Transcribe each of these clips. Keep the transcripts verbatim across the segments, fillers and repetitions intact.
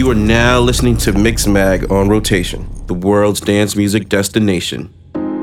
You are now listening to Mixmag on Rotation, the world's dance music destination.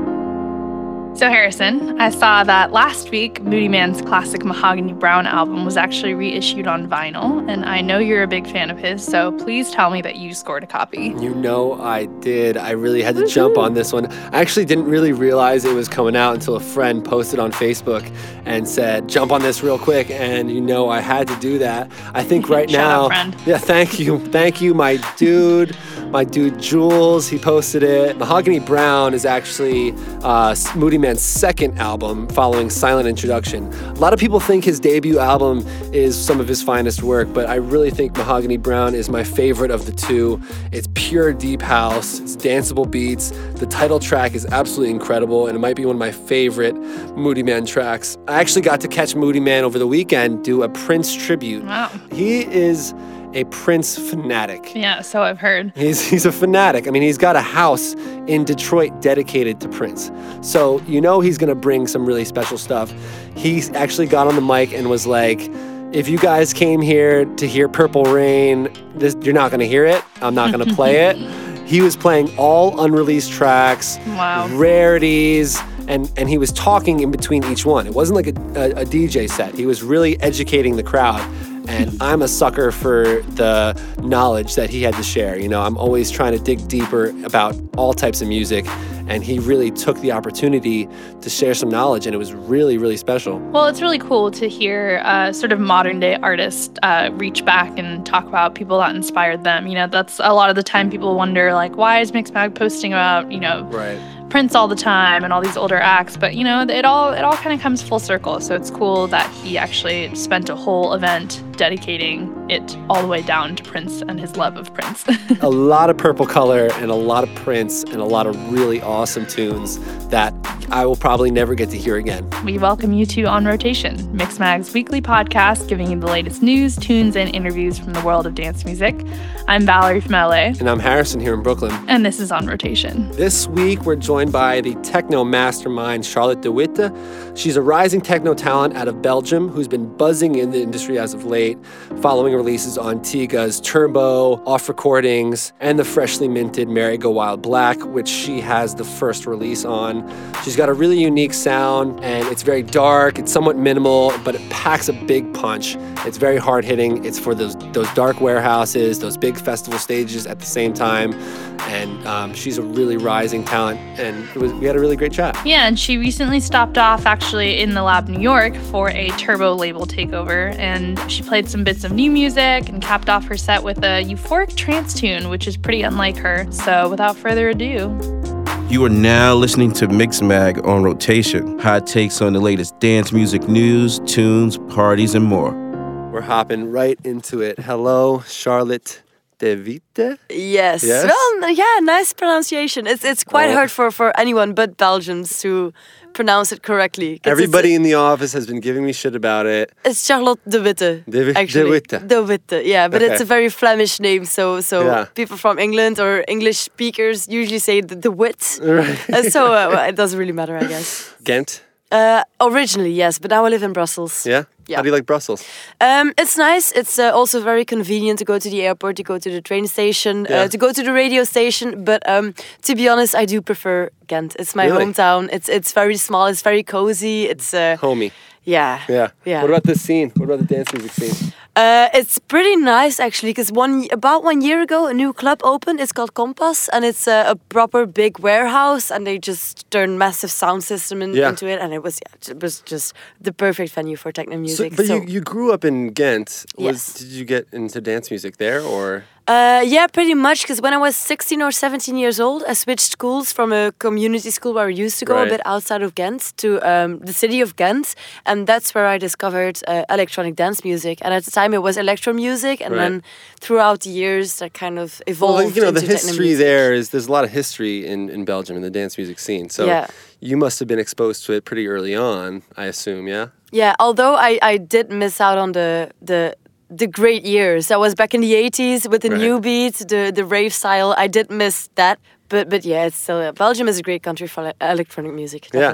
So Harrison, I saw that last week Moodyman's classic Mahogany Brown album was actually reissued on vinyl, and I know you're a big fan of his, so please tell me that you scored a copy. You know I did. I really had to Woo-hoo. jump on this one. I actually didn't really realize it was coming out until a friend posted on Facebook and said, jump on this real quick, and you know I had to do that. I think right Shout now... out, friend. Yeah, thank you. Thank you, my dude. My dude Jules, he posted it. Mahogany Brown is actually uh, Moodyman's second album following Silent Introduction. A lot of people think his debut album is some of his finest work, but I really think Mahogany Brown is my favorite of the two. It's pure deep house, it's danceable beats. The title track is absolutely incredible, and it might be one of my favorite Moodyman tracks. I actually got to catch Moodyman over the weekend do a Prince tribute. Wow. He is a Prince fanatic. Yeah, so I've heard. He's he's a fanatic. I mean, he's got a house in Detroit dedicated to Prince. So you know he's going to bring some really special stuff. He actually got on the mic and was like, if you guys came here to hear Purple Rain, this, you're not going to hear it. I'm not going to play it. He was playing all unreleased tracks, wow. rarities, and, and he was talking in between each one. It wasn't like a, a, a D J set. He was really educating the crowd. And I'm a sucker for the knowledge that he had to share. You know, I'm always trying to dig deeper about all types of music. And he really took the opportunity to share some knowledge, and it was really, really special. Well, it's really cool to hear uh, sort of modern day artists uh, reach back and talk about people that inspired them. You know, that's a lot of the time people wonder, like, why is Mixmag posting about, you know, right. Prince all the time and all these older acts? But, you know, it all it all kind of comes full circle. So it's cool that he actually spent a whole event dedicating it all the way down to Prince and his love of Prince. A lot of Purple Color and a lot of Prince and a lot of really awesome tunes that I will probably never get to hear again. We welcome you to On Rotation, Mixmag's weekly podcast giving you the latest news, tunes, and interviews from the world of dance music. I'm Valerie from L A. And I'm Harrison here in Brooklyn. And this is On Rotation. This week, we're joined by the techno mastermind, Charlotte de Witte. She's a rising techno talent out of Belgium who's been buzzing in the industry as of late, following releases on Tiga's Turbo, Off Recordings, and the freshly minted Merry Go Wild Black, which she has the first release on. She's got a really unique sound, and it's very dark, it's somewhat minimal, but it packs a big punch. It's very hard-hitting. It's for those those dark warehouses, those big festival stages at the same time, and um, she's a really rising talent, and it was, we had a really great chat. Yeah, and she recently stopped off actually in the Lab New York for a Turbo label takeover, and she played some bits of new music and capped off her set with a euphoric trance tune, which is pretty unlike her. So without further ado... You are now listening to Mixmag on Rotation, hot takes on the latest dance music news, tunes, parties, and more. We're hopping right into it. Hello, Charlotte de Witte? Yes. Yes? Well, yeah, nice pronunciation. It's it's quite Oh. hard for, for anyone but Belgians to pronounce it correctly. 'Cause Everybody it's, in the office has been giving me shit about it. it's Charlotte de Witte. De Wi- de actually. Witte. De Witte, yeah, but Okay. it's a very Flemish name, so so Yeah. people from England or English speakers usually say the, the Wit. Right. Uh, so uh, well, it doesn't really matter, I guess. Ghent? Uh, originally, yes, but now I live in Brussels. Yeah? Yeah. How do you like Brussels? Um, it's nice. It's uh, also very convenient to go to the airport, to go to the train station, Yeah. uh, to go to the radio station. But um, to be honest, I do prefer Ghent. It's my Really? hometown. It's it's very small. It's very cozy. It's uh, Homey. yeah, Yeah. yeah. What about the scene? What about the dance music scene? Uh, it's pretty nice actually, because one about one year ago, a new club opened. It's called Compass, and it's a, a proper big warehouse, and they just turned massive sound system in, Yeah. into it, and it was yeah, it was just the perfect venue for techno So, music. but so. you, you grew up in Ghent. Was, Yes. Did you get into dance music there, or? Uh, yeah, pretty much, because when I was sixteen or seventeen years old, I switched schools from a community school where I used to go Right. a bit outside of Ghent to um, the city of Ghent, and that's where I discovered uh, electronic dance music. And at the time, it was electro music, and Right. then throughout the years, that kind of evolved. Well, you know, the into techno history music. there is, there's a lot of history in, in Belgium in the dance music scene. So Yeah. you must have been exposed to it pretty early on, I assume, yeah? Yeah, although I, I did miss out on the the the great years. That was back in the eighties with the Right. new beats, the the rave style. I did miss that, but but yeah, it's still uh, Belgium is a great country for ele- electronic music. Definitely. Yeah.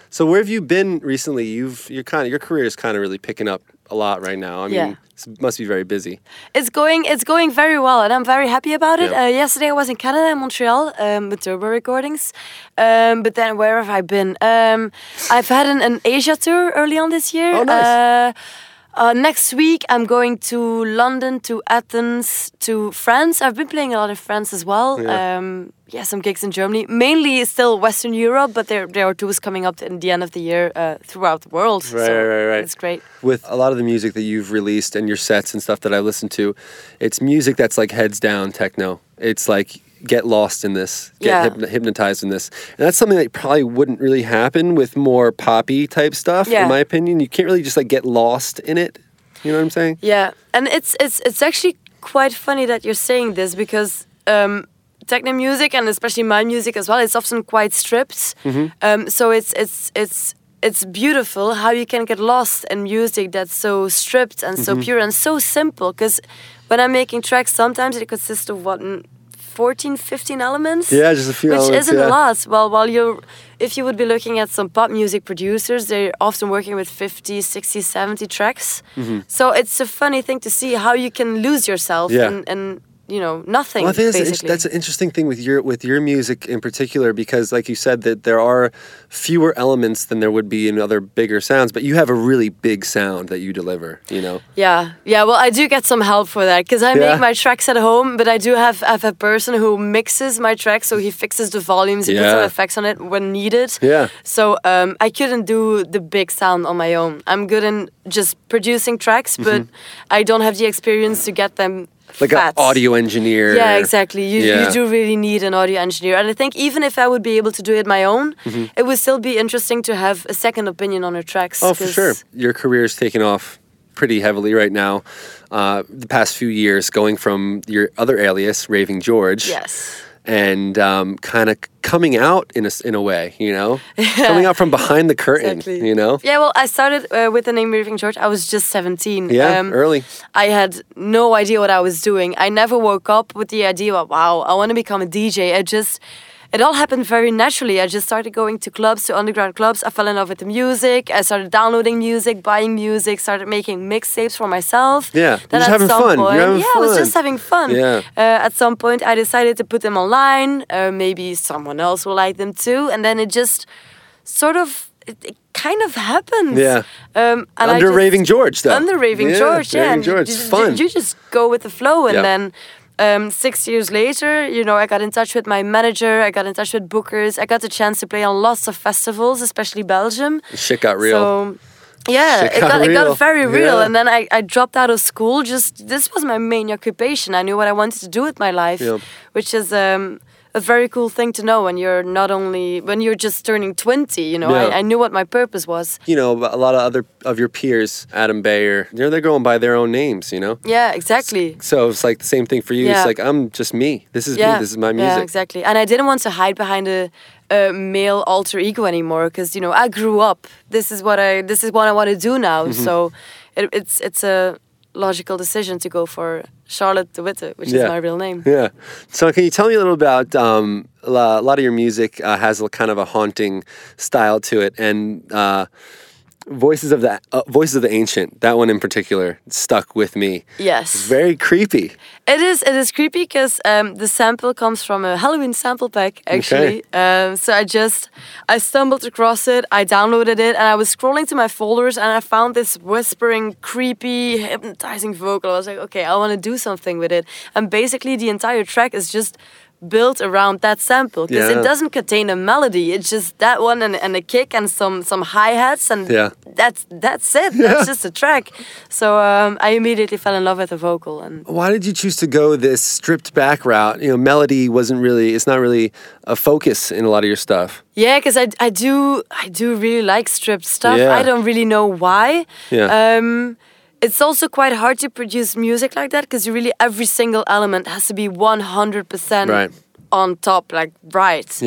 So where have you been recently? You've you're kind of your career is kind of really picking up a lot right now. I mean, Yeah. it must be very busy. It's going it's going very well, and I'm very happy about it. Yeah. Uh, yesterday I was in Canada, in Montreal, um, with Turbo Recordings. Um, but then where have I been? Um, I've had an, an Asia tour early on this year. Oh, nice. Uh, uh, next week I'm going to London, to Athens, to France. I've been playing a lot in France as well. Yeah. Um, yeah, some gigs in Germany. Mainly still Western Europe, but there there are tours coming up in the end of the year uh, throughout the world. Right, so right, right, right. It's great. With a lot of the music that you've released and your sets and stuff that I listened to, it's music that's like heads down techno. It's like get lost in this, get Yeah. hypno- hypnotized in this. And that's something that probably wouldn't really happen with more poppy type stuff, Yeah. in my opinion. You can't really just like get lost in it. You know what I'm saying? Yeah, and it's it's it's actually quite funny that you're saying this because um, techno music, and especially my music as well, it's often quite stripped. Mm-hmm. Um, so it's it's it's it's beautiful how you can get lost in music that's so stripped and so Mm-hmm. pure and so simple. Because when I'm making tracks, sometimes it consists of what. n- fourteen, fifteen elements. Yeah, just a few which elements, isn't yeah. a lot. Well, while you're, if you would be looking at some pop music producers, they're often working with fifty, sixty, seventy tracks. Mm-hmm. So it's a funny thing to see how you can lose yourself Yeah. in, in you know, nothing. Well, I think that's, an, basically. that's an interesting thing with your with your music in particular, because, like you said, that there are fewer elements than there would be in other bigger sounds, but you have a really big sound that you deliver. You know. Yeah, yeah. Well, I do get some help for that because I Yeah. make my tracks at home, but I do have have a person who mixes my tracks, so he fixes the volumes, he puts Yeah. some effects on it when needed. Yeah. So um, I couldn't do the big sound on my own. I'm good in just producing tracks, but I don't have the experience to get them Mm-hmm. Like fat. an audio engineer. Yeah, exactly. You, Yeah. you do really need an audio engineer. And I think even if I would be able to do it my own, it would still be interesting to have a second opinion on our tracks. Oh, for 'cause- sure. Your career's taken off pretty heavily right now. Uh, the past few years, going from your other alias, Raving George, Yes. and um, kind of coming out in a, s- in a way, you know? Coming out from behind the curtain, Exactly. you know? Yeah, well, I started uh, with the name Raving George. I was just seventeen. Yeah, Um, early. I had no idea what I was doing. I never woke up with the idea of, wow, I want to become a D J. I just, it all happened very naturally. I just started going to clubs, to underground clubs. I fell in love with the music. I started downloading music, buying music, started making mixtapes for myself. Yeah, Then just at having some fun. You're Point, having yeah, I was fun. just having fun. Yeah. Uh, at some point, I decided to put them online. Uh, maybe someone else will like them too. And then it just sort of, it, it kind of happened. Yeah. Um, and I Under just- Raving George, though. Under Raving Yeah, George, yeah. Raving and you- George, you, it's just- fun. You just go with the flow, and Yeah. then um, six years later, you know, I got in touch with my manager. I got in touch with bookers. I got the chance to play on lots of festivals, especially Belgium. Shit got real. So. Yeah, Shit it got got, it real. got very real. Yeah. And then I, I dropped out of school. Just this was my main occupation. I knew what I wanted to do with my life, Yeah. which is um, a very cool thing to know when you're not only when you're just turning twenty. You know, Yeah. I, I knew what my purpose was. You know, a lot of other of your peers, Adam Bayer, they're, they're going by their own names, you know? Yeah, exactly. So it's like the same thing for you. Yeah. It's like, I'm just me. This is me. This is my music. Yeah, exactly. And I didn't want to hide behind a, a male alter ego anymore because you know I grew up. This is what I. This is what I want to do now. Mm-hmm. So it, it's it's a logical decision to go for Charlotte de Witte, which Yeah. is my real name. Yeah. So can you tell me a little about um, a lo- a lot of your music uh, has a kind of a haunting style to it, and uh, Voices of the uh, Voices of the Ancient. That one in particular stuck with me. Yes. It's very creepy. It is. It is creepy because um, the sample comes from a Halloween sample pack. Actually, um, so I just I stumbled across it. I downloaded it, and I was scrolling to my folders, and I found this whispering, creepy, hypnotizing vocal. I was like, okay, I want to do something with it. And basically, the entire track is just built around that sample because Yeah. it doesn't contain a melody. It's just that one and, and a kick and some some hi hats, and Yeah. that's that's it. That's just a track. So um, I immediately fell in love with the vocal and. Why did you choose to go this stripped back route? You know, melody wasn't really, it's not really a focus in a lot of your stuff. Yeah, because I, I do I do really like stripped stuff. Yeah. I don't really know why. Yeah. Um, it's also quite hard to produce music like that because really every single element has to be one hundred percent Right. on top, like right. Yeah.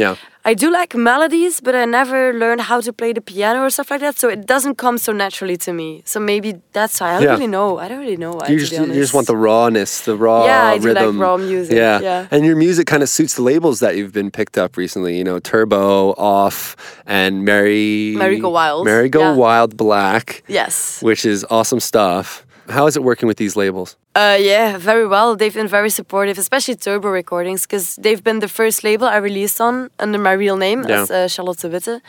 I do like melodies, but I never learned how to play the piano or stuff like that, so it doesn't come so naturally to me. So maybe that's why. I don't Yeah. really know. I don't really know why, You to just, be you honest. just want the rawness, the raw Yeah, I do rhythm. like raw music, Yeah. yeah. And your music kind of suits the labels that you've been picked up recently. You know, Turbo, Off, and Mary... Mary Go Wild. Mary Go Yeah. Wild Black. Yes. Which is awesome stuff. How is it working with these labels? Uh, yeah, very well. They've been very supportive, especially Turbo Recordings, because they've been the first label I released on under my real name Yeah. as uh, Charlotte Witte.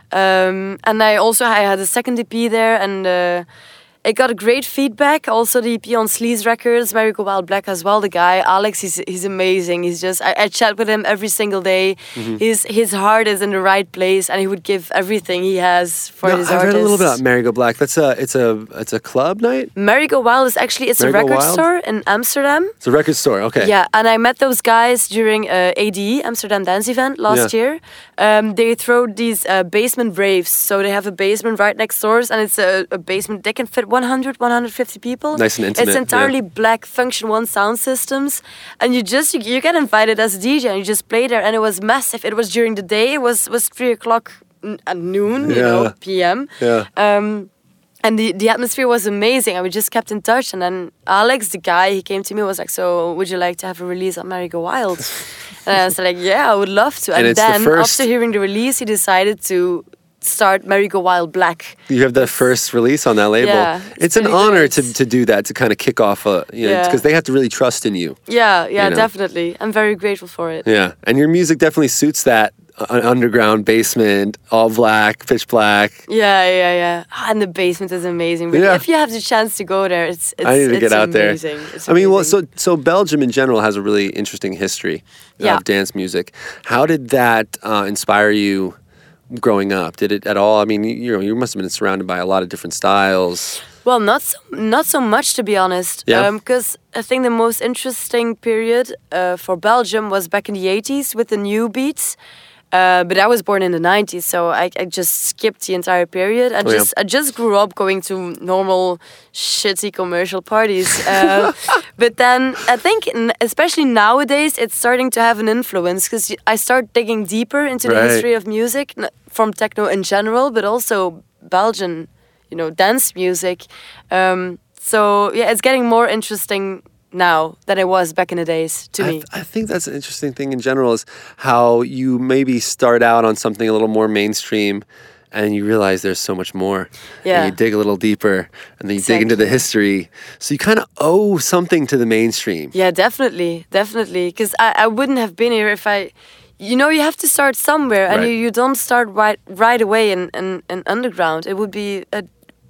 Um, and I also I had a second E P there, and uh, it got great feedback. Also, the E P on Sleaze Records, Mary Go Wild Black as well. The guy Alex, he's he's amazing. He's just I, I chat with him every single day. Mm-hmm. His his heart is in the right place, and he would give everything he has for No, his I've artists. read a little bit about Mary Go Black. That's a it's a it's a club night. Mary Go Wild is actually it's Mary a Go record Wild? store in Amsterdam. It's a record store. Okay. Yeah, and I met those guys during uh, A D E, Amsterdam Dance Event, last Yeah. year. Um, they throw these uh, basement raves. So they have a basement right next door, and it's a, a basement. They can fit one hundred, one hundred fifty people. Nice and intimate, It's entirely yeah. black Function One sound systems. And you just, you, you get invited as a D J, and you just play there, and it was massive. It was during the day. It was, was three o'clock n- at noon, you Yeah. know, P M. Yeah. Um, and the, the atmosphere was amazing, and we just kept in touch. And then Alex, the guy, he came to me and was like, so would you like to have a release on Mary Go Wild? And I was like, yeah, I would love to. And And, it's the then first- after hearing the release, he decided to start Mary Go Wild Black. You have the first release on that label. Yeah, it's, it's an pretty honor great. to, to do that, to kind of kick off a, you know, Yeah. because they have to really trust in you. Yeah, yeah, You know. definitely. I'm very grateful for it. Yeah. And your music definitely suits that uh, underground basement, all black, pitch black. Yeah, yeah, yeah. Ah, and the basement is amazing. But Yeah. if you have the chance to go there, it's it's I need to it's get out amazing. there. It's I mean, well, amazing. so so Belgium in general has a really interesting history Yeah. of dance music. How did that uh, inspire you growing up? Did it at all? I mean, you, you know, you must have been surrounded by a lot of different styles. Well, not so, not so much, to be honest. Yeah. Because I think the most interesting period uh, for Belgium was back in the eighties with the new beats. Uh, but I was born in the nineties, so I, I just skipped the entire period. I Oh, yeah. just I just grew up going to normal shitty commercial parties. Uh, but then I think, n- especially nowadays, it's starting to have an influence because I start digging deeper into the Right. history of music, n- from techno in general, but also Belgian, you know, dance music. Um, so yeah, it's getting more interesting now than it was back in the days to I, me. th- I think that's an interesting thing in general is how you maybe start out on something a little more mainstream and you realize there's so much more. Yeah. And you dig a little deeper and then you dig into the Exactly. history. So you kind of owe something to the mainstream. Yeah, definitely, definitely. Because I, I wouldn't have been here if I, you know, you have to start somewhere, and Right. you, you don't start right right away in, in, in underground. It would be a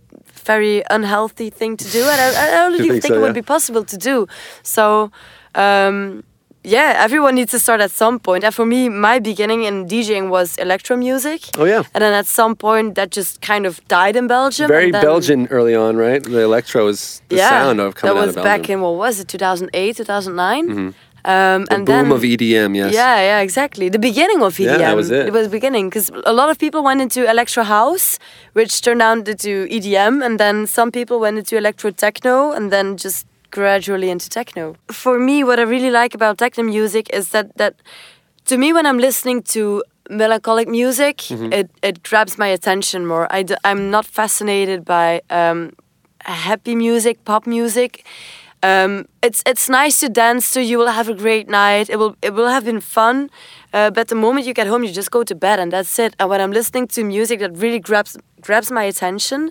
very unhealthy thing to do, and I, I don't You even think think so, it would yeah? be possible to do. So, um, yeah, everyone needs to start at some point. And for me, my beginning in DJing was electro music. Oh, yeah. And then at some point, that just kind of died in Belgium. Very and then, Belgian early on, right? The electro is the sound of coming that out was of back Belgium. in, what was it, two thousand eight, two thousand nine? Um, The and boom then, of E D M, yes. Yeah, yeah, exactly. The beginning of E D M. Yeah, that was it. It was the beginning because a lot of people went into electro house, which turned out into E D M, and then some people went into electro techno, and then just gradually into techno. For me, what I really like about techno music is that that to me, when I'm listening to melancholic music, Mm-hmm. it, it grabs my attention more. I d- I'm not fascinated by um, happy music, pop music. Um, it's it's nice to dance to. You will have a great night. It will it will have been fun. Uh, but the moment you get home, you just go to bed and that's it. And when I'm listening to music that really grabs grabs my attention,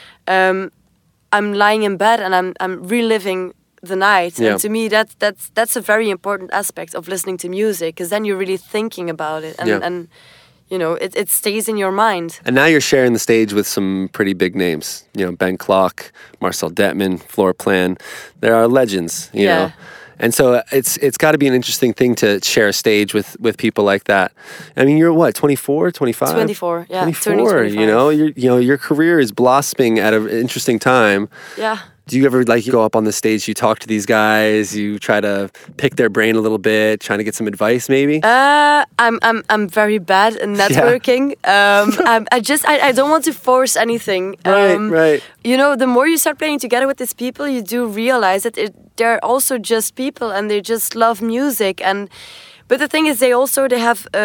um, I'm lying in bed and I'm I'm reliving the night. Yeah. And to me, that that's that's a very important aspect of listening to music because then you're really thinking about it and Yeah. and you know it, it stays in your mind. And now you're sharing the stage with some pretty big names. You know, Ben Klock, Marcel Detman, Floor Plan. There are legends, you Yeah. know. And so it's it's got to be an interesting thing to share a stage with with people like that. I mean, you're what, twenty-four, twenty-five? twenty-four, yeah, turning twenty-four, you twenty-five. know, you're, you know, your career is blossoming at an interesting time. Yeah. Do you ever like you go up on the stage, you talk to these guys, you try to pick their brain a little bit, trying to get some advice maybe? Uh, I'm I'm I'm very bad in networking. Um, I'm, I just I, I don't want to force anything. Right, Um, right. You know, the more you start playing together with these people, you do realize that it, they're also just people and they just love music. And but the thing is, they also they have uh,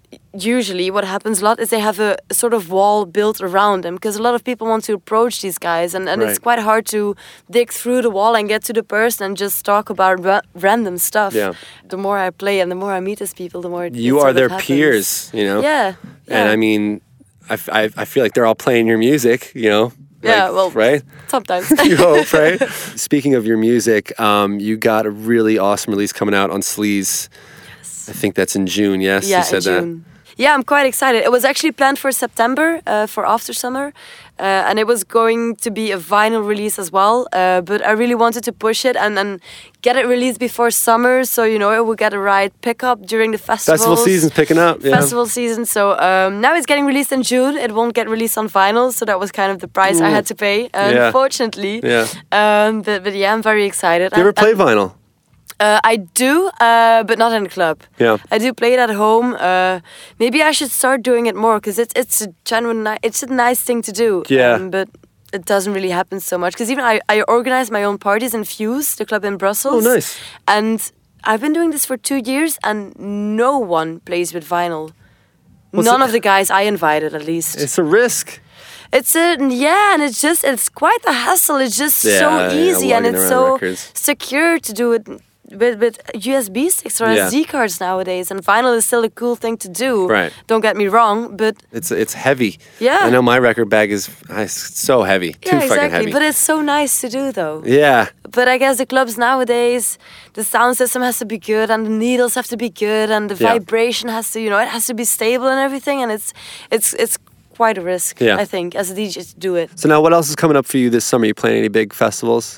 usually what happens a lot is they have a, a sort of wall built around them because a lot of people want to approach these guys and, and Right. it's quite hard to dig through the wall and get to the person and just talk about ra- random stuff. Yeah. The more I play and the more I meet these people, the more it, You it are sort of their happens. peers, you know? Yeah. yeah. And I mean, I, f- I, I feel like they're all playing your music, you know? Yeah, Like, well, right? sometimes. You hope, right? Speaking of your music, um, you got a really awesome release coming out on Sleaze. I think that's in June, yes? Yeah, you said in June. Yeah, I'm quite excited. It was actually planned for September, uh, for after summer, uh, and it was going to be a vinyl release as well. Uh, but I really wanted to push it and then get it released before summer, so you know it would get a right pickup during the that. festivals. Festival season's picking up, yeah. Festival season. So um, now it's getting released in June. It won't get released on vinyl, so that was kind of the price I had to pay, Yeah. unfortunately. Yeah. Um, but, but yeah, I'm very excited. Do you ever And- play and- vinyl? uh, I do, uh, but not in a club. Yeah. I do play it at home. Uh, maybe I should start doing it more because it's it's a genuine, ni- it's a nice thing to do. Yeah. Um, but it doesn't really happen so much because even I, I organize my own parties in Fuse, the club in Brussels. Oh, nice. And I've been doing this for two years, and no one plays with vinyl. What's None it- of the guys I invited, at least. It's a risk. It's a yeah, and it's just it's quite a hassle. It's just Yeah, so yeah, easy and lugging it's around so records. secure to do it with with U S B sticks or Yeah. S D cards nowadays. And vinyl is still a cool thing to do. Right. Don't get me wrong, but It's it's heavy. Yeah. I know my record bag is uh, it's so heavy. Too yeah, fucking exactly. heavy. But it's so nice to do though. yeah. But I guess the clubs nowadays, the sound system has to be good, and the needles have to be good, and the Yeah. vibration has to, you know, it has to be stable and everything. And it's it's it's quite a risk, Yeah. I think, as a D J to do it. So now what else is coming up for you this summer? You playing any big festivals?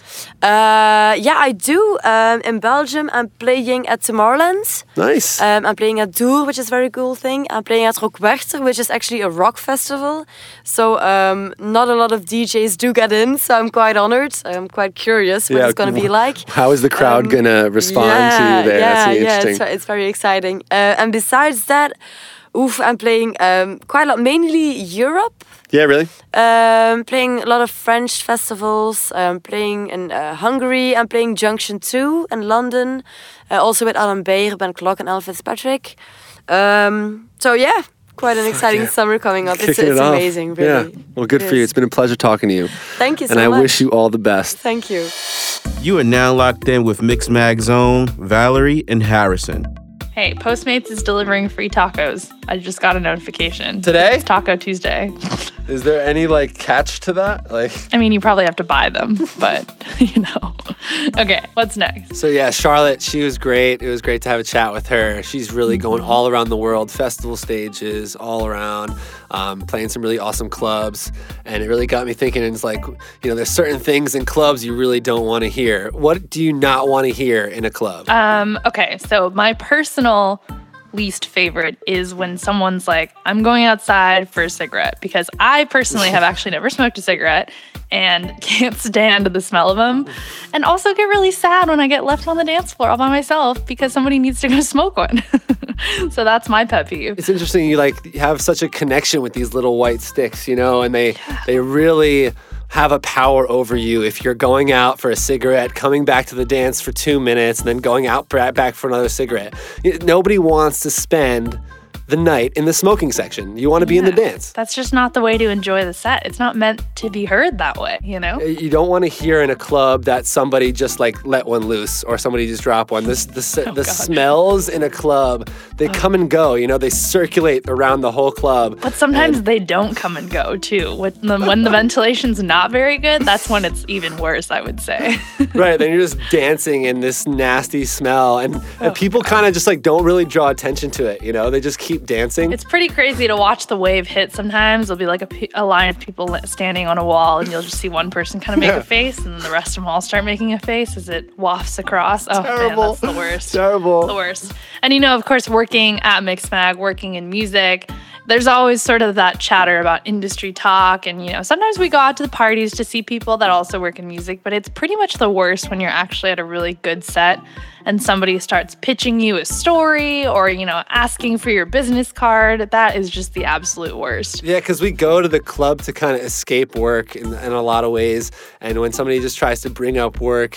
Uh, yeah, I do. Um, in Belgium, I'm playing at Tomorrowland. Nice. Um, I'm playing at Dour, which is a very cool thing. I'm playing at Rockwerchter, which is actually a rock festival. So um, not a lot of D Js do get in, so I'm quite honored. I'm quite curious what it's going to be like. How is the crowd Um, gonna respond yeah, to you there? Yeah, That's really yeah, interesting. it's, it's very exciting. Uh, and besides that, oof, I'm playing um, quite a lot, mainly Europe. Yeah, really? Um, playing a lot of French festivals. Um, playing in uh, Hungary. I'm playing Junction two in London. Uh, also with Alan Beyer, Ben Clock, and Al Fitzpatrick. Um, so yeah, quite an exciting yeah. summer coming up. It's, Kicking it's it off. amazing, really. Yeah. Well, good It for you. is. It's been a pleasure talking to you. Thank you so and I much. wish you all the best. Thank you. You are now locked in with Mixmag's own Valerie and Harrison. Hey, Postmates is delivering free tacos. I just got a notification. Today? It's Taco Tuesday. Is there any like catch to that? Like I mean, you probably have to buy them, but you know. Okay, what's next? So yeah, Charlotte, she was great. It was great to have a chat with her. She's really going all around the world, festival stages, all around, um, playing some really awesome clubs. And it really got me thinking, and it's like, you know, there's certain things in clubs you really don't want to hear. What do you not want to hear in a club? Um, okay, so my personal least favorite is when someone's like, I'm going outside for a cigarette, because I personally have actually never smoked a cigarette and can't stand the smell of them, and also get really sad when I get left on the dance floor all by myself because somebody needs to go smoke one. So that's my pet peeve. It's interesting you like have such a connection with these little white sticks, you know, and they they really have a power over you if you're going out for a cigarette, coming back to the dance for two minutes, and then going out back for another cigarette. Nobody wants to spend the night in the smoking section. You want to be in the Yeah. dance. That's just not the way to enjoy the set. It's not meant to be heard that way, you know? You don't want to hear in a club that somebody just like let one loose or somebody just drop one. This the Oh, the God. smells in a club, they come and go. You know, they circulate around the whole club. But sometimes they don't come and go too. When the, when the ventilation's not very good, that's when it's even worse, I would say. Right, then you're just dancing in this nasty smell, and, and Oh, people kind of just like don't really draw attention to it. You know, they just keep dancing. It's pretty crazy to watch the wave hit sometimes. There'll be like a, pe- a line of people li- standing on a wall, and you'll just see one person kind of make Yeah. a face, and then the rest of them all start making a face as it wafts across. Oh, man, Terrible. that's the worst. Terrible. The worst. And you know, of course, working at Mixmag, working in music, there's always sort of that chatter about industry talk. And, you know, sometimes we go out to the parties to see people that also work in music, but it's pretty much the worst when you're actually at a really good set and somebody starts pitching you a story or, you know, asking for your business card. That is just the absolute worst. Yeah, because we go to the club to kind of escape work in, in a lot of ways. And when somebody just tries to bring up work,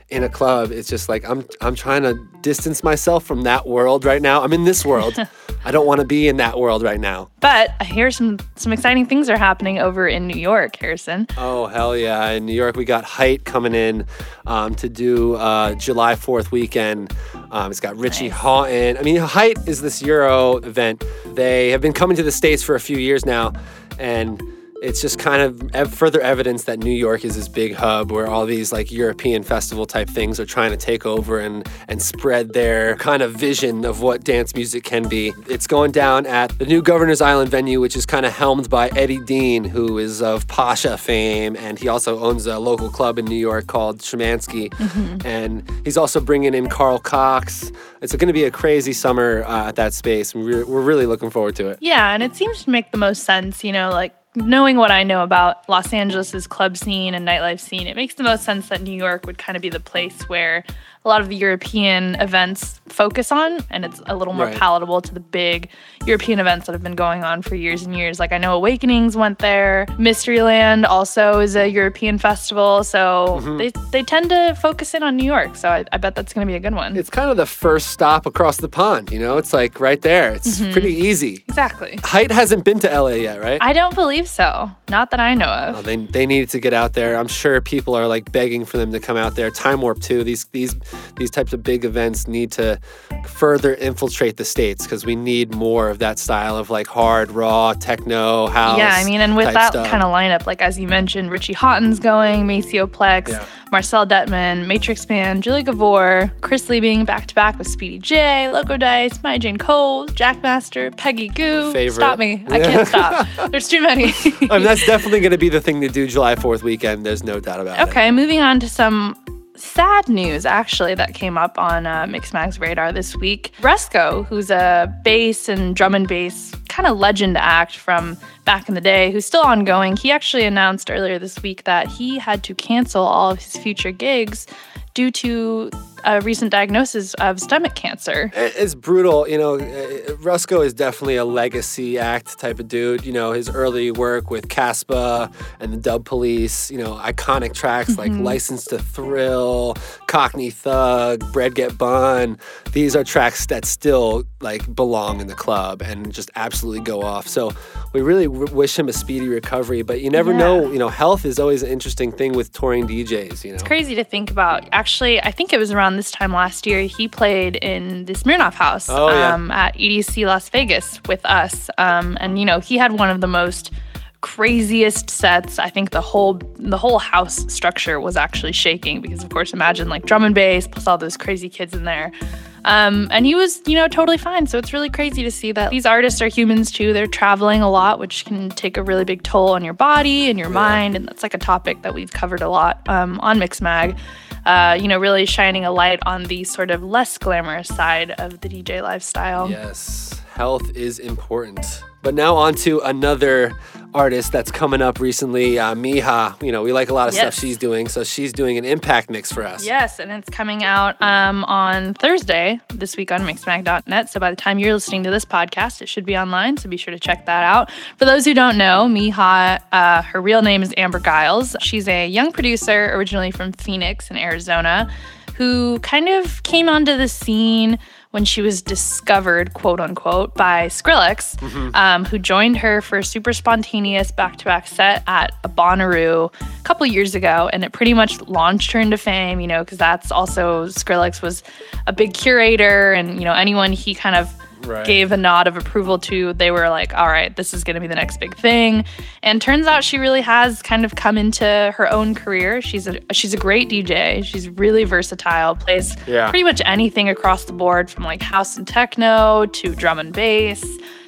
in a club, it's just like I'm I'm trying to distance myself from that world right now. I'm in this world. I don't want to be in that world right now. But I hear some some exciting things are happening over in New York, Harrison. Oh, hell yeah. In New York, we got Height coming in um, to do uh, July fourth weekend. Um, it's got Richie nice. Hawtin. I mean, Height is this Euro event. They have been coming to the States for a few years now, and it's just kind of ev- further evidence that New York is this big hub where all these like European festival type things are trying to take over and, and spread their kind of vision of what dance music can be. It's going down at the new Governor's Island venue, which is kind of helmed by Eddie Dean, who is of Pasha fame, and he also owns a local club in New York called Szymanski. Mm-hmm. And he's also bringing in Carl Cox. It's going to be a crazy summer uh, at that space. We're, we're really looking forward to it. Yeah, and it seems to make the most sense, you know, like knowing what I know about Los Angeles's club scene and nightlife scene, it makes the most sense that New York would kind of be the place where a lot of the European events focus on, and it's a little more right. palatable to the big European events that have been going on for years and years. Like I know Awakenings went there. Mysteryland also is a European festival, so mm-hmm. they they tend to focus in on New York. So I, I bet that's going to be a good one. It's kind of the first stop across the pond, you know? It's like right there. It's mm-hmm. pretty easy. Exactly. Height hasn't been to L A yet, right? I don't believe so. Not that I know of. Oh, they they needed to get out there. I'm sure people are like begging for them to come out there. Time Warp too. These these these types of big events need to further infiltrate the States because we need more of that style of like hard, raw, techno, house. Yeah, I mean, and with that stuff. kind of lineup, like as you mentioned, Richie Hawtin's going, Maceo Plex, yeah. Marcel Detman, Matrix Man, Julie Gavor, Chris Liebing back to back with Speedy J, Loco Dice, Maya Jane Cole, Jackmaster, Peggy Goo. Favorite. Stop me. I can't stop. There's too many. I mean, that's definitely going to be the thing to do July fourth weekend. There's no doubt about okay, it. Okay, moving on to some sad news, actually, that came up on uh, Mixmag's radar this week. Resco, who's a bass and drum and bass kind of legend act from back in the day, who's still ongoing, he actually announced earlier this week that he had to cancel all of his future gigs due to a recent diagnosis of stomach cancer. It's brutal. You know, Resco is definitely a legacy act type of dude. You know, his early work with Caspa and the Dub Police, you know, iconic tracks mm-hmm. like License to Thrill, Cockney Thug, Bread Get Bun. These are tracks that still like belong in the club and just absolutely go off. So we really w- wish him a speedy recovery, but you never yeah. know. You know, health is always an interesting thing with touring D Js, you know. It's crazy to think about. Actually, I think it was around this time last year, he played in the Smirnoff House oh, yeah. um, at E D C Las Vegas with us. Um, and, you know, he had one of the most craziest sets. I think the whole the whole house structure was actually shaking because, of course, imagine like drum and bass plus all those crazy kids in there. Um, and he was, you know, totally fine. So it's really crazy to see that these artists are humans too. They're traveling a lot, which can take a really big toll on your body and your yeah. mind. And that's like a topic that we've covered a lot um, on Mixmag. Uh, you know, really shining a light on the sort of less glamorous side of the D J lifestyle. Yes, health is important. But now on to another artist that's coming up recently, uh, Miha. You know, we like a lot of yes. stuff she's doing, so she's doing an impact mix for us. Yes, and it's coming out um, on Thursday this week on Mixmag dot net. So by the time you're listening to this podcast, it should be online, so be sure to check that out. For those who don't know, Miha, uh, her real name is Amber Giles. She's a young producer originally from Phoenix in Arizona who kind of came onto the scene when she was discovered, quote unquote, by Skrillex, mm-hmm. um, who joined her for a super spontaneous back-to-back set at a Bonnaroo a couple years ago. And it pretty much launched her into fame, you know, because that's also, Skrillex was a big curator, and, you know, anyone he kind of Right. gave a nod of approval to, they were like, all right, this is going to be the next big thing. And turns out she really has kind of come into her own career. She's a she's a great D J. She's really versatile, plays yeah. pretty much anything across the board, from like house and techno to drum and bass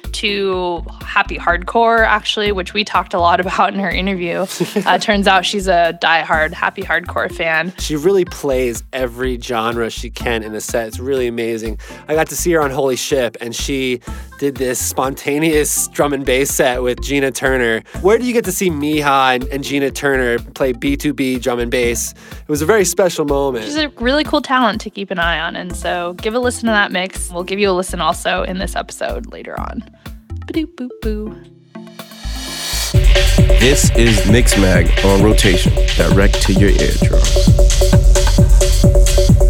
to happy hardcore, actually, which we talked a lot about in her interview. Uh, turns out she's a diehard happy hardcore fan. She really plays every genre she can in a set. It's really amazing. I got to see her on Holy Ship, and she did this spontaneous drum and bass set with Gina Turner. Where do you get to see Miha and, and Gina Turner play B two B drum and bass? It was a very special moment. She's a really cool talent to keep an eye on, and so give a listen to that mix. We'll give you a listen also in this episode later on. Ba-doop-boop-boo. This is Mixmag on rotation, direct to your eardrums.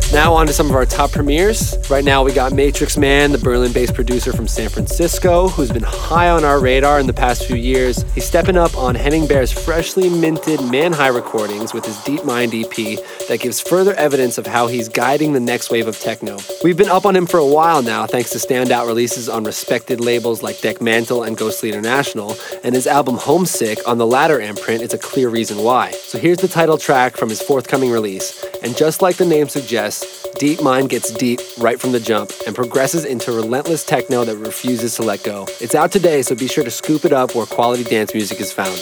Now on to some of our top premieres. Right now we got Matrix Man, the Berlin-based producer from San Francisco, who's been high on our radar in the past few years. He's stepping up on Henning Bear's freshly minted Man High recordings with his Deep Mind E P that gives further evidence of how he's guiding the next wave of techno. We've been up on him for a while now thanks to standout releases on respected labels like Deck Mantle and Ghostly International, and his album Homesick on the latter imprint is a clear reason why. So here's the title track from his forthcoming release, and just like the name suggests, Deep Mind gets deep right from the jump and progresses into relentless techno that refuses to let go. It's out today, so be sure to scoop it up where quality dance music is found.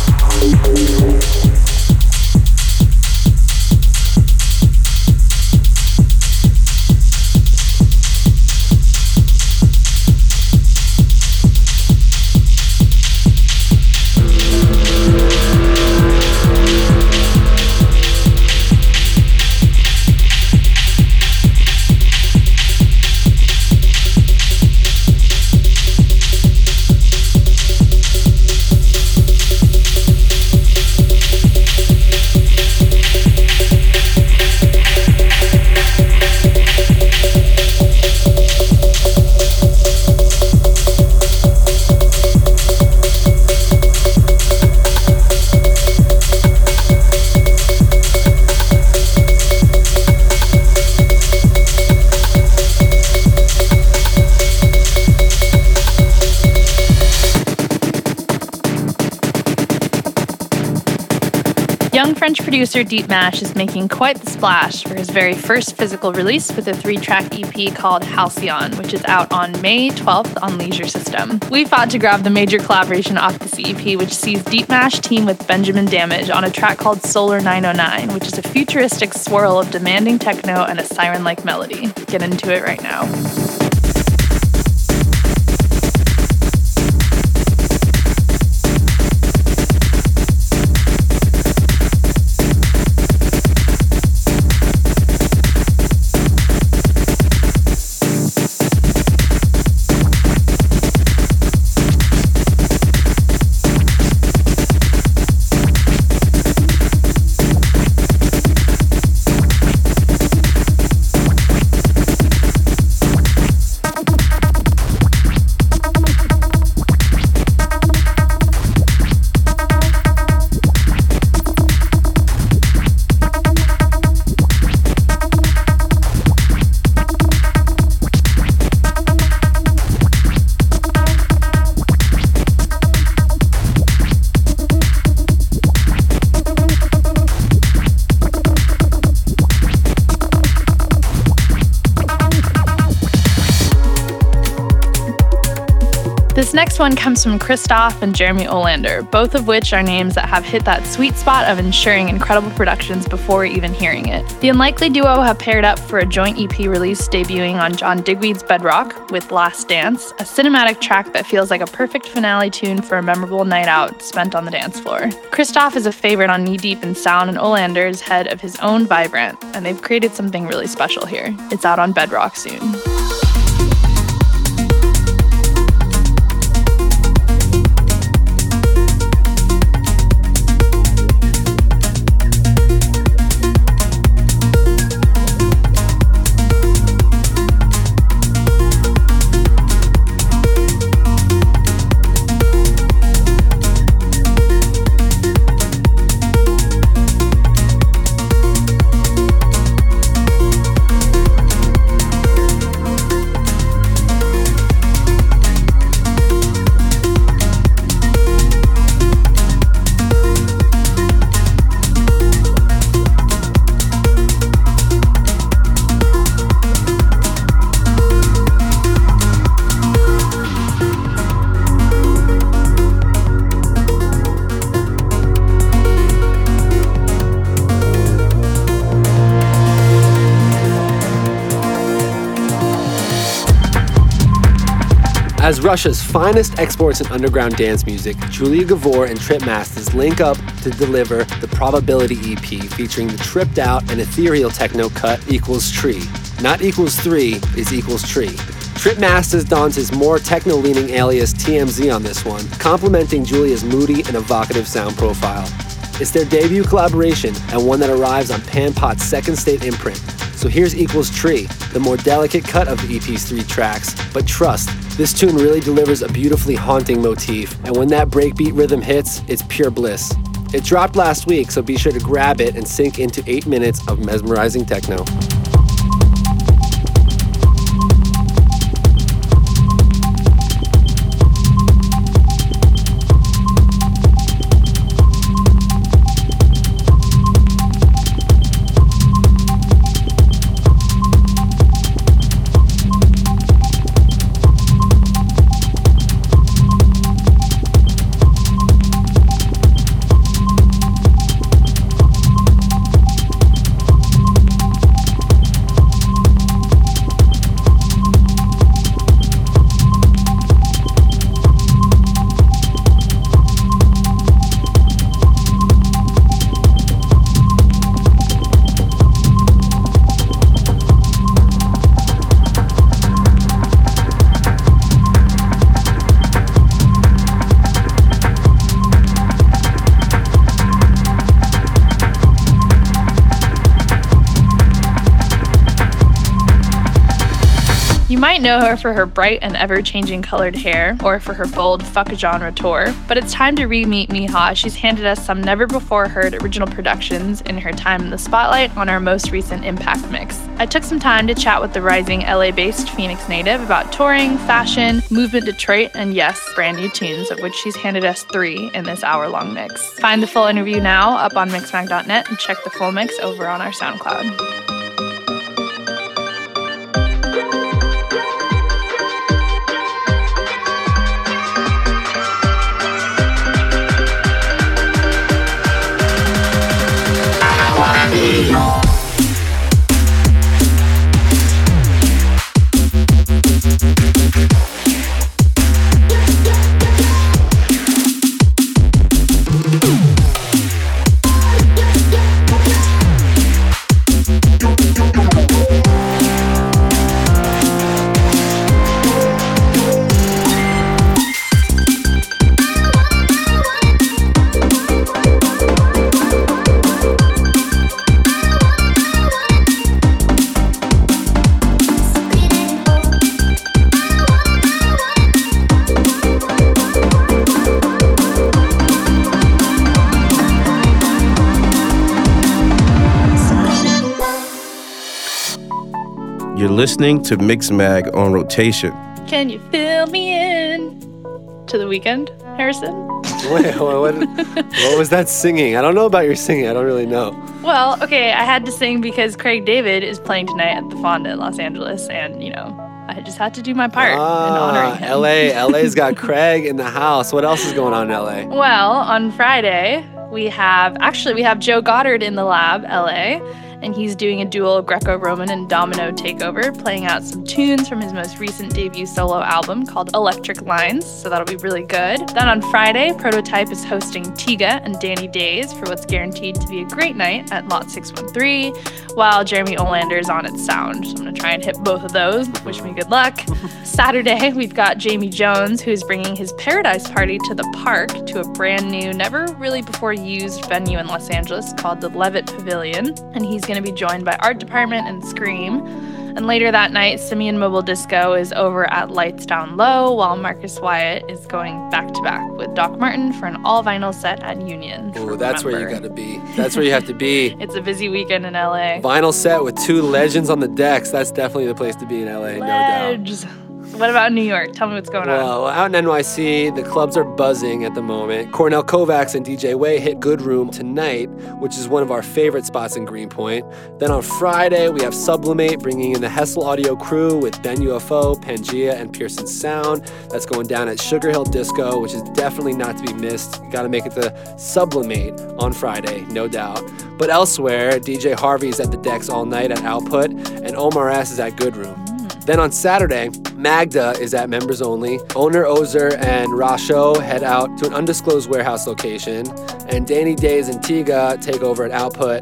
Young French producer Deep Mash is making quite the splash for his very first physical release with a three-track E P called Halcyon, which is out on May twelfth on Leisure System. We fought to grab the major collaboration off this E P, which sees Deep Mash team with Benjamin Damage on a track called Solar nine oh nine, which is a futuristic swirl of demanding techno and a siren-like melody. Get into it right now. This next one comes from Christoph and Jeremy Olander, both of which are names that have hit that sweet spot of ensuring incredible productions before even hearing it. The Unlikely duo have paired up for a joint E P release debuting on John Digweed's Bedrock with Last Dance, a cinematic track that feels like a perfect finale tune for a memorable night out spent on the dance floor. Christoph is a favorite on Knee Deep in Sound, and Olander is head of his own Vibrant, and they've created something really special here. It's out on Bedrock soon. As Russia's finest exports in underground dance music, Julia Gavor and Trip Masters link up to deliver the Probability E P featuring the tripped out and ethereal techno cut Equals Tree. Not Equals Three, is Equals Tree. Trip Masters dons his more techno-leaning alias T M Z on this one, complementing Julia's moody and evocative sound profile. It's their debut collaboration and one that arrives on Pan Pot's Second State imprint, So here's Equals Tree, the more delicate cut of the E P's three tracks. But trust, this tune really delivers a beautifully haunting motif, and when that breakbeat rhythm hits, it's pure bliss. It dropped last week, so be sure to grab it and sink into eight minutes of mesmerizing techno. You might know her for her bright and ever-changing colored hair, or for her bold fuck genre tour, but it's time to re-meet Miha. She's handed us some never-before-heard original productions in her time in the spotlight on our most recent Impact Mix. I took some time to chat with the rising L A-based Phoenix native about touring, fashion, Movement Detroit, and yes, brand new tunes, of which she's handed us three in this hour-long mix. Find the full interview now up on mixmag dot net and check the full mix over on our SoundCloud. You're listening to Mixmag on rotation. Can you fill me in to the weekend, Harrison? Wait, what, what was that singing? I don't know about your singing. I don't really know. Well, okay, I had to sing because Craig David is playing tonight at the Fonda in Los Angeles, and, you know, I just had to do my part ah, in honoring him. L A. L A's got Craig in the house. What else is going on in L A? Well, on Friday, we have, actually, we have Joe Goddard in the lab, L A, and he's doing a dual Greco-Roman and Domino takeover, playing out some tunes from his most recent debut solo album called Electric Lines, so that'll be really good. Then on Friday, Prototype is hosting Tiga and Danny Days for what's guaranteed to be a great night at Lot six one three, while Jeremy Olander is on its sound. So I'm going to try and hit both of those. Wish me good luck. Saturday, we've got Jamie Jones, who's bringing his Paradise Party to the Park, to a brand new, never really before used venue in Los Angeles called the Levitt Pavilion, and he's going to be joined by Art Department and Scream. And later that night, Simeon Mobile Disco is over at Lights Down Low, while Marcus Wyatt is going back-to-back with Doc Martin for an all-vinyl set at Union. Ooh, that's where you gotta be. That's where you have to be. It's a busy weekend in L A. Vinyl set with two legends on the decks. That's definitely the place to be in L A, Ledge. No doubt. What about New York? Tell me what's going on. Well, out in N Y C, the clubs are buzzing at the moment. Cornell Kovacs and D J Way hit Good Room tonight, which is one of our favorite spots in Greenpoint. Then on Friday, we have Sublimate bringing in the Hessel Audio crew with Ben U F O, Pangea, and Pearson Sound. That's going down at Sugar Hill Disco, which is definitely not to be missed. You gotta make it to Sublimate on Friday, no doubt. But elsewhere, D J Harvey's at the decks all night at Output, and Omar S is at Good Room. Then on Saturday, Magda is at Members Only. Owner Ozer and Rasho head out to an undisclosed warehouse location. And Danny Days and Tiga take over at Output.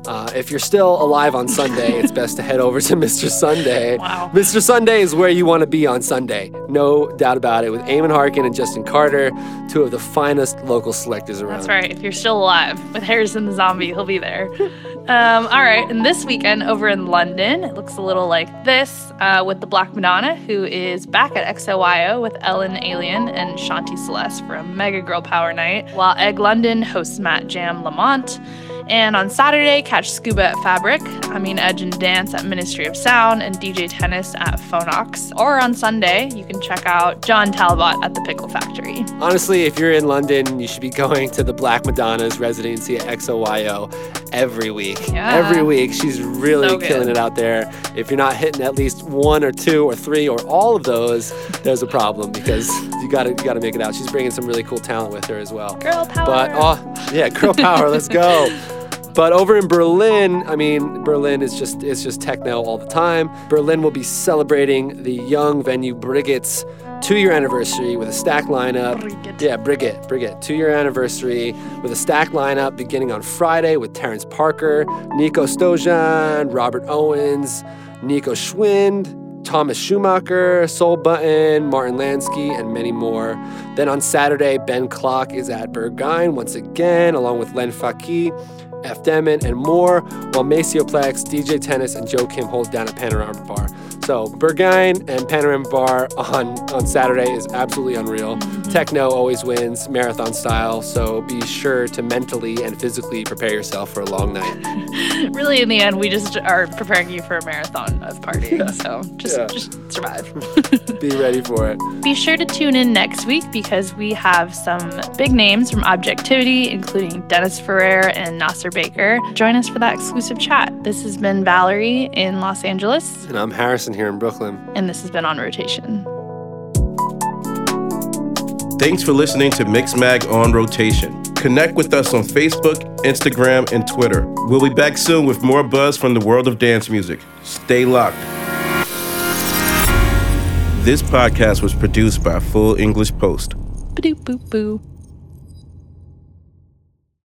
Uh, if you're still alive on Sunday, it's best to head over to Mister Sunday. Wow. Mister Sunday is where you want to be on Sunday. No doubt about it. With Eamon Harkin and Justin Carter, two of the finest local selectors around. That's right. If you're still alive, with Harrison the Zombie, he'll be there. Um, all right. And this weekend over in London, it looks a little like this uh, with the Black Madonna, who is back at X O Y O with Ellen Alien and Shanti Celeste for a mega girl power night, while Egg London hosts Matt Jam Lamont. And on Saturday, catch Scuba at Fabric, I mean Edge and Dance at Ministry of Sound, and D J Tennis at Phonox. Or on Sunday, you can check out John Talbot at the Pickle Factory. Honestly, if you're in London, you should be going to the Black Madonna's residency at X O Y O every week. Yeah. Every week. She's really So killing good. it out there. If you're not hitting at least one or two or three or all of those, there's a problem because you gotta you gotta make it out. She's bringing some really cool talent with her as well. Girl power. But, oh, yeah, girl power, let's go. But over in Berlin, I mean, Berlin is just it's just techno all the time. Berlin will be celebrating the young venue Brigitte's two-year anniversary with a stacked lineup. Brigitte. Yeah, Brigitte, Brigitte. Two-year anniversary with a stacked lineup beginning on Friday with Terrence Parker, Nico Stojan, Robert Owens, Nico Schwind, Thomas Schumacher, Soul Button, Martin Lansky, and many more. Then on Saturday, Ben Klock is at Berghain once again, along with Len Faki, F. Demon, and more, while Macioplex, D J Tennis, and Joe Kim holds down at Panorama Bar. So Berghain and Panorama Bar on, on Saturday is absolutely unreal. Mm-hmm. Techno always wins, marathon style, so be sure to mentally and physically prepare yourself for a long night. Really, in the end, we just are preparing you for a marathon of partying. Yeah. So just, Yeah. just survive. Be ready for it. Be sure to tune in next week because we have some big names from Objectivity, including Dennis Ferrer and Nasser Baker. Join us for that exclusive chat. This has been Valerie in Los Angeles. And I'm Harrison here in Brooklyn. And this has been On Rotation. Thanks for listening to Mixmag On Rotation. Connect with us on Facebook, Instagram, and Twitter. We'll be back soon with more buzz from the world of dance music. Stay locked. This podcast was produced by Full English Post. Ba-doop boop boo.